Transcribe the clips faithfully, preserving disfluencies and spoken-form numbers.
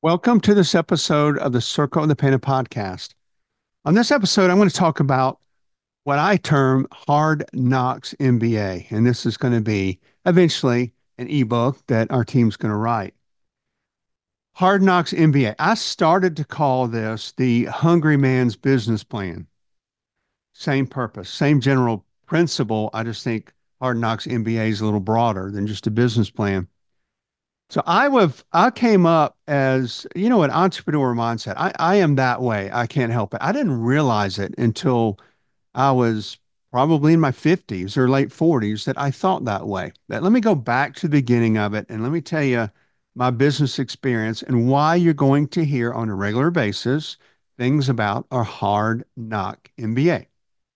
Welcome to this episode of the Circle of the Painted podcast. On this episode, I'm going to talk about what I term Hard Knocks M B A. And this is going to be eventually an ebook that our team's going to write. Hard Knocks M B A. I started to call this the Hungry Man's Business Plan. Same purpose, same general principle. I just think Hard Knocks M B A is a little broader than just a business plan. So I was I came up as, you know, an entrepreneur mindset. I, I am that way. I can't help it. I didn't realize it until I was probably in my fifties or late forties that I thought that way. But let me go back to the beginning of it and let me tell you my business experience and why you're going to hear on a regular basis things about our hard knock M B A.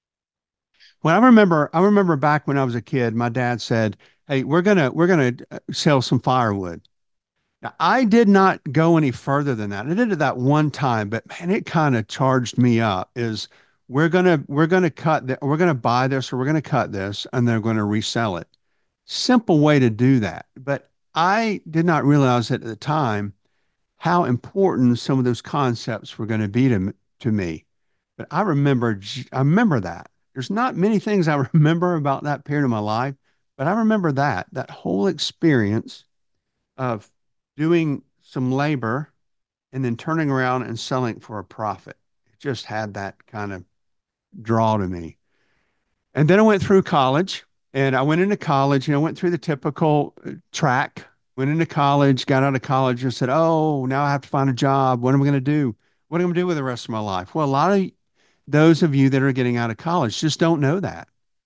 Well, I remember I remember back when I was a kid, my dad said, "Hey, we're gonna we're gonna uh, sell some firewood." Now, I did not go any further than that. I did it that one time, but man, it kind of charged me up. Is we're gonna we're gonna cut the, we're gonna buy this or we're gonna cut this and they're gonna resell it. Simple way to do that. But I did not realize at the time how important some of those concepts were going to be to m- to me. But I remember j- I remember that. There's not many things I remember about that period of my life, but I remember that that whole experience of doing some labor and then turning around and selling for a profit. It just had that kind of draw to me. And then I went through college and I went into college, you know, went through the typical uh, track, went into college, got out of college and said, oh, now I have to find a job. What am I going to do? What am I going to do with the rest of my life? Well, a lot of those of you that are getting out of college just don't know that.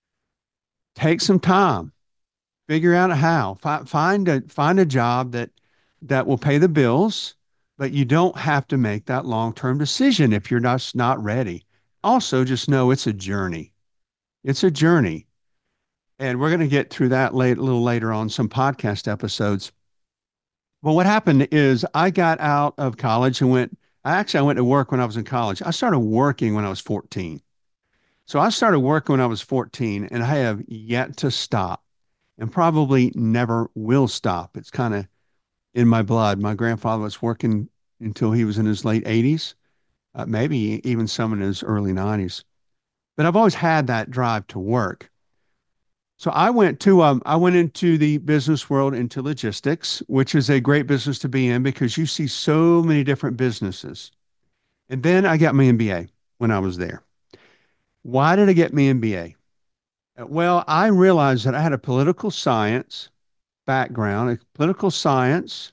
Take some time, figure out how, find, find a, find a job that, that will pay the bills, but you don't have to make that long-term decision if you're not, not ready. Also, just know it's a journey. It's a journey. And we're going to get through that late, a little later on some podcast episodes. Well, what happened is I got out of college and went, actually, I went to work when I was in college. I started working when I was fourteen. So I started working when I was fourteen and I have yet to stop and probably never will stop. It's kind of in my blood. My grandfather was working until he was in his late eighties, uh, maybe even some in his early nineties. But I've always had that drive to work. So I went to um, I went into the business world into logistics, which is a great business to be in because you see so many different businesses. And then I got my M B A when I was there. Why did I get my M B A? Uh, Well, I realized that I had a political science background, a political science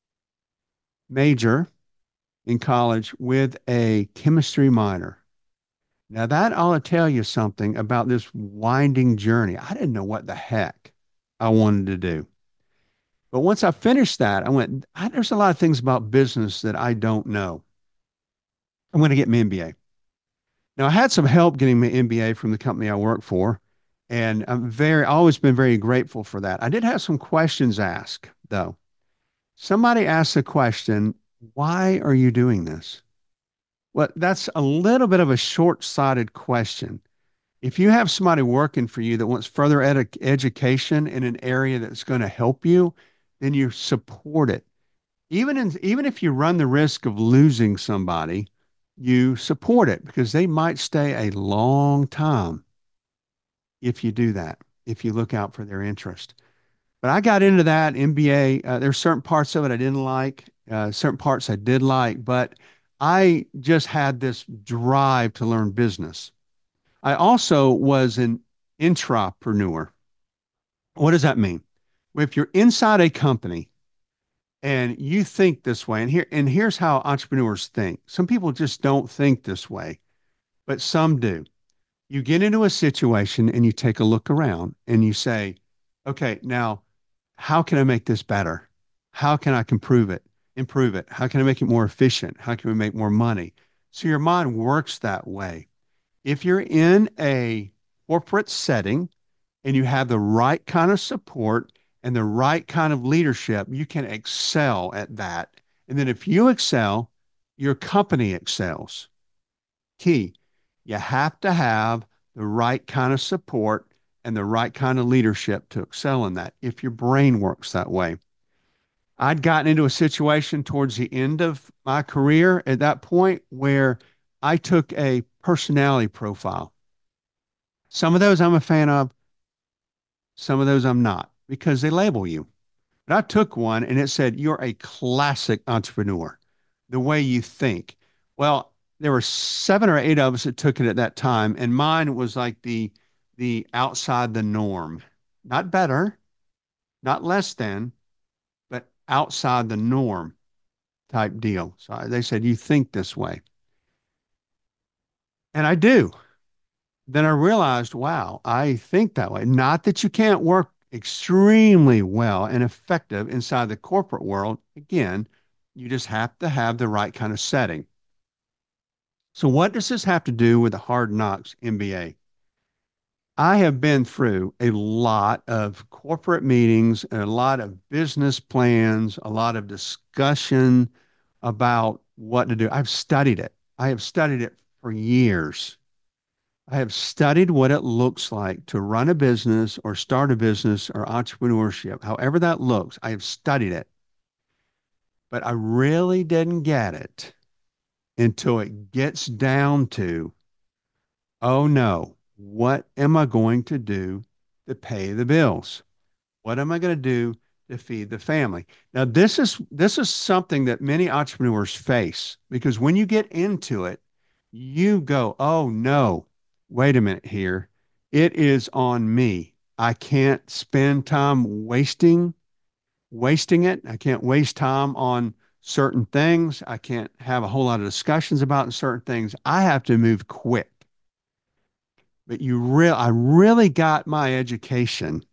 major in college with a chemistry minor. Now, that ought to tell you something about this winding journey. I didn't know what the heck I wanted to do. But once I finished that, I went, "I- there's a lot of things about business that I don't know. I'm going to get my M B A." Now, I had some help getting my M B A from the company I work for, and I'm very, always been very grateful for that. I did have some questions asked, though. Somebody asked the question, why are you doing this? Well, that's a little bit of a short-sighted question. If you have somebody working for you that wants further edu- education in an area that's going to help you, then you support it. Even in, even if you run the risk of losing somebody, you support it because they might stay a long time if you do that, if you look out for their interest. But I got into that M B A. Uh, there's certain parts of it I didn't like, uh, certain parts I did like, but I just had this drive to learn business. I also was an intrapreneur. What does that mean? Well, if you're inside a company and you think this way, and here and here's how entrepreneurs think. Some people just don't think this way, but some do. You get into a situation and you take a look around and you say, okay, now how can I make this better? How can I improve it? Improve it? How can I make it more efficient? How can we make more money? So your mind works that way. If you're in a corporate setting and you have the right kind of support and the right kind of leadership, you can excel at that. And then if you excel, your company excels. Key, you have to have the right kind of support and the right kind of leadership to excel in that if your brain works that way. I'd gotten into a situation towards the end of my career at that point where I took a personality profile. Some of those I'm a fan of, some of those I'm not because they label you. But I took one and it said, you're a classic entrepreneur, the way you think. Well, there were seven or eight of us that took it at that time, and mine was like the the outside the norm. Not better, not less than, but outside the norm type deal. So they said, you think this way. And I do. Then I realized, wow, I think that way. Not that you can't work extremely well and effective inside the corporate world. Again, you just have to have the right kind of setting. So, what does this have to do with the Hard Knocks M B A? I have been through a lot of corporate meetings, a lot of business plans, a lot of discussion about what to do. I've studied it. I have studied it for years. I have studied what it looks like to run a business or start a business or entrepreneurship, however that looks. I have studied it, but I really didn't get it until it gets down to, oh no, what am I going to do to pay the bills? What am I going to do to feed the family? Now, this is this is something that many entrepreneurs face because when you get into it, you go, "Oh no, wait a minute here. It is on me. I can't spend time wasting wasting it. I can't waste time on certain things. I can't have a whole lot of discussions about certain things. I have to move quick." But you real I really got my education,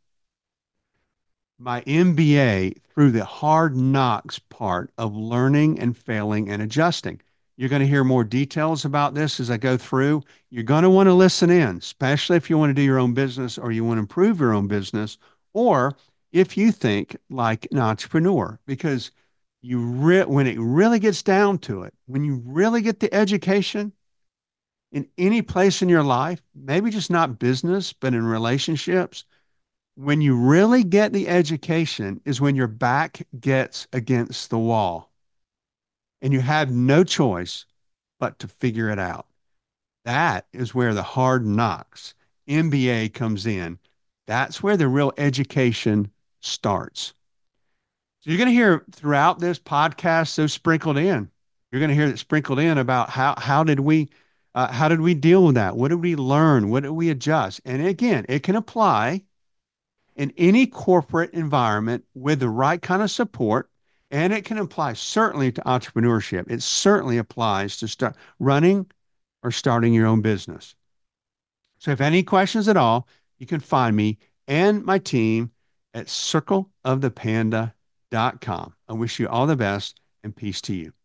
my M B A, through the hard knocks part of learning and failing and adjusting. You're going to hear more details about this as I go through. You're going to want to listen in, especially if you want to do your own business or you want to improve your own business, or if you think like an entrepreneur, because you re- when it really gets down to it, when you really get the education in any place in your life, maybe just not business, but in relationships, when you really get the education is when your back gets against the wall and you have no choice but to figure it out. That is where the hard knocks M B A comes in. That's where the real education starts. So you're going to hear throughout this podcast those sprinkled in. You're going to hear that sprinkled in about how how did we uh, how did we deal with that? What did we learn? What did we adjust? And again, it can apply in any corporate environment with the right kind of support. And it can apply certainly to entrepreneurship. It certainly applies to start running or starting your own business. So if any questions at all, you can find me and my team at circle of the panda dot com. I wish you all the best and peace to you.